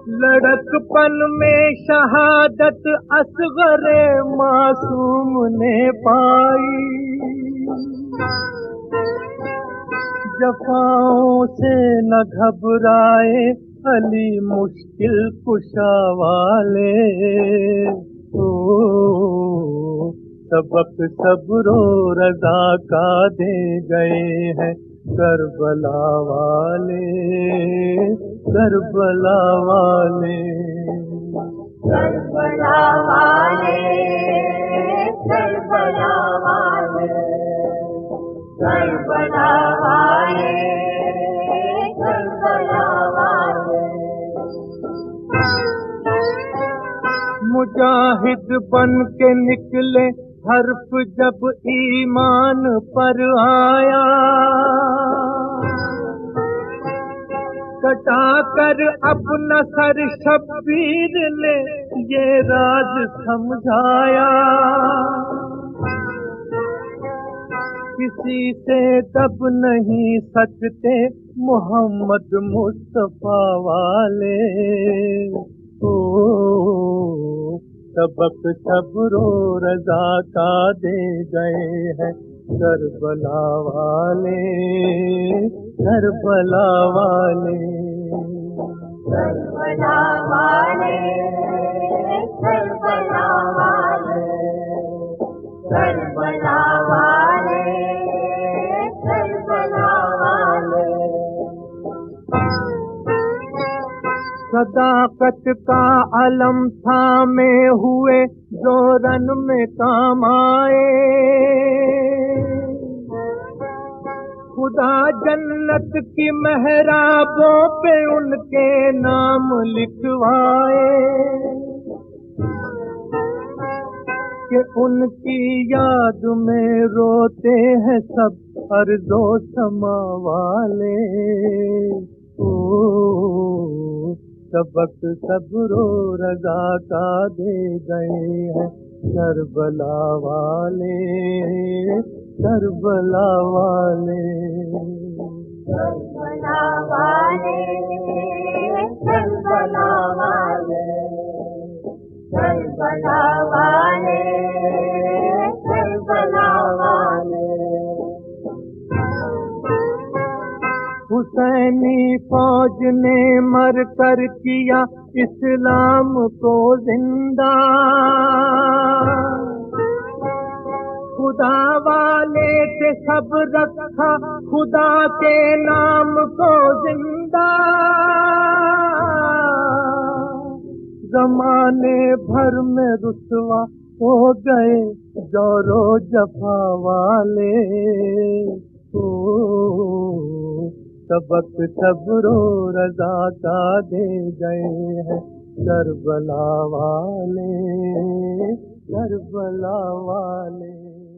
लड़कपन में शहादत असगरे मासूम ने पाई, जफाओं से न घबराए अली मुश्किल कुशा वाले। ओ सबक सब्रो रजा का दे गए हैं करबला वाले, करबला वाले, करबला वाले, करबला वाले, करबला वाले, करबला वाले। मुजाहिद बन के निकले हर्फ जब ईमान पर आया, कटा कर अपना सर शब्बीर ने ये राज समझाया। किसी से दब नहीं सकते मोहम्मद मुस्तफा वाले। ओ सबक सब्रो रजा का दे गए हैं करबला वाले, करबला वाले, करबला वाले, करबला वाले, करबला वाले, करबला वाले। सदाकत का अलम थामे हुए जो रन में काम आए, खुदा जन्नत की मेहराबों पे उनके नाम लिखवाए, कि उनकी याद में रोते हैं सब अर्ज़ो समा वाले। ओ सबक सब्रो रजा का दे गए हैं करबला वाले, करबला वाले, करबला वाले, करबला वाले, करबला वाले, करबला वाले। हुसैनी फौज ने मर कर किया इस्लाम को जिंदा, खुदा वाले से सब रखा खुदा के नाम को जिंदा। जमाने भर में रुसवा हो गए जोरो जफा वाले। ओ सबक सब्रो रजा का दे गए हैं करबला वाले, करबला वाले।